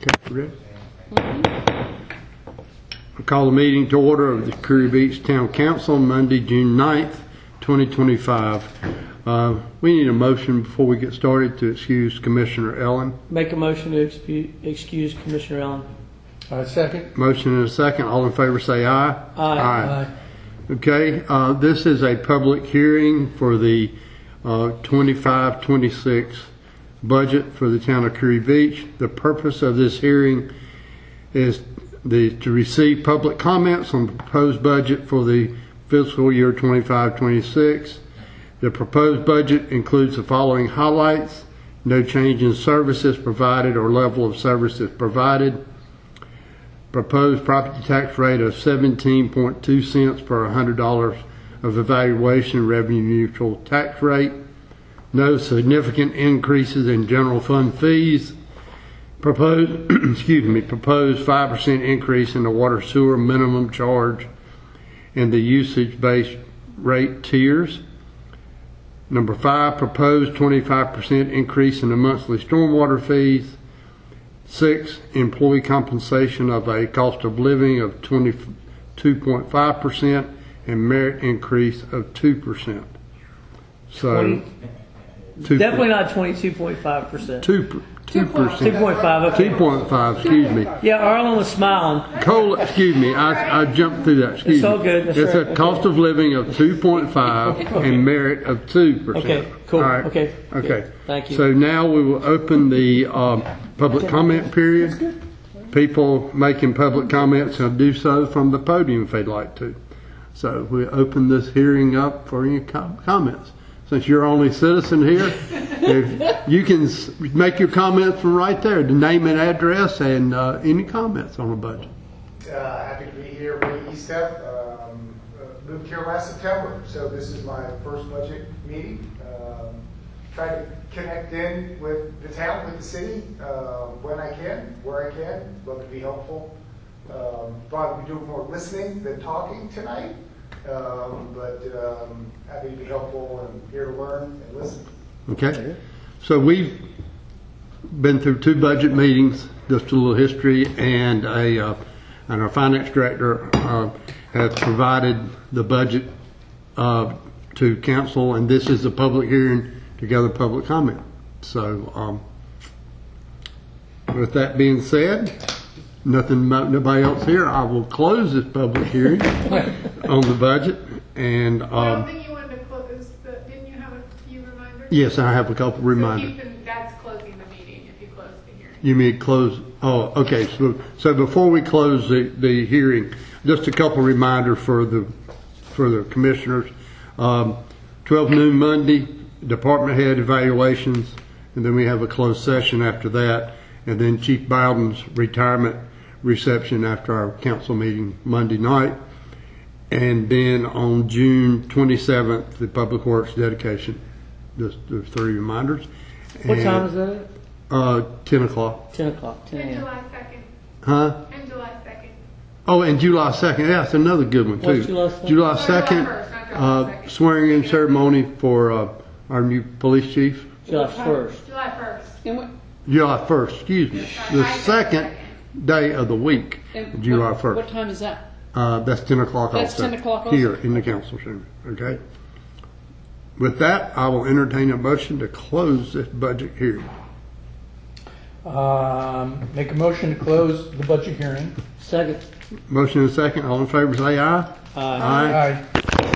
Okay, ready? I call the meeting to order of the Curry Beach Town Council Monday, June 9th, 2025. We need a motion before we get started to excuse Commissioner Ellen. Make a motion to excuse Commissioner Ellen. Second. Motion and a second. All in favor say aye. Aye. Okay, this is a public hearing for the 25-26 budget for the town of Curry Beach. The purpose of this hearing is to receive public comments on the proposed budget for the fiscal year 25-26. The proposed budget includes the following highlights: no change in services provided or level of services provided. Proposed property tax rate of 17.2 cents per $100 of evaluation revenue neutral tax rate. No significant increases in general fund fees. Proposed, proposed 5% increase in the water sewer minimum charge and the usage-based rate tiers. Number 5, proposed 25% increase in the monthly stormwater fees. 6, employee compensation of a cost of living of 22.5% and merit increase of 2%. So, Definitely not 22.5%. 2%. 2.5. Okay. 2.5, excuse me. Yeah, Arlen was smiling. Excuse me, I jumped through that. Excuse It's all me. good. That's It's right. a cost of living of 2.5 and merit of 2%. Okay, cool. All right. Okay. Okay. Thank you. So now we will open the public comment period. People making public comments will do so from the podium if they'd like to. So we open this hearing up for any comments. Since you're only citizen here, if you can make your comments from right there, the name and address and any comments on the budget. Happy to be here, Ray Estep. Moved here last September, so this is my first budget meeting. Try to connect in with the town, with the city, when I can, where I can. Love to be helpful. Thought we'd do more listening than talking tonight. But happy to be helpful and here to learn and listen. Okay. So we've been through 2 budget meetings, just a little history, and our finance director has provided the budget to council, and this is a public hearing to gather public comment. So with that being said, nobody else here, I will close this public hearing on the budget. And I don't think you wanted to close, but didn't you have a few reminders? yes, I have a couple reminders. So that's closing the meeting if you close the hearing. You mean close? Oh, okay. So before we close the hearing, just a couple reminders for the commissioners. 12 noon Monday, department head evaluations, and then we have a closed session after that, and then Chief Bowden's retirement reception after our council meeting Monday night. And then on June 27th, the Public Works dedication. Just the 3 reminders. What time is that? 10 o'clock. 10 o'clock. 10 And a.m. July 2nd. Huh? And July 2nd. Oh, and July 2nd. Yeah, that's another good one, too. What's July 2nd? July July 2nd, 1st, not July 2nd. swearing in ceremony for our new police chief. July 1st. July 1st. July 1st, excuse me. The July second day of the week, And July what 1st. time is that? That's 10 o'clock That's also. 10 o'clock also? Here in the council chamber, okay? With that, I will entertain a motion to close this budget hearing. Make a motion to close the budget hearing. Second. Motion and second, all in favor say aye. Aye. Aye.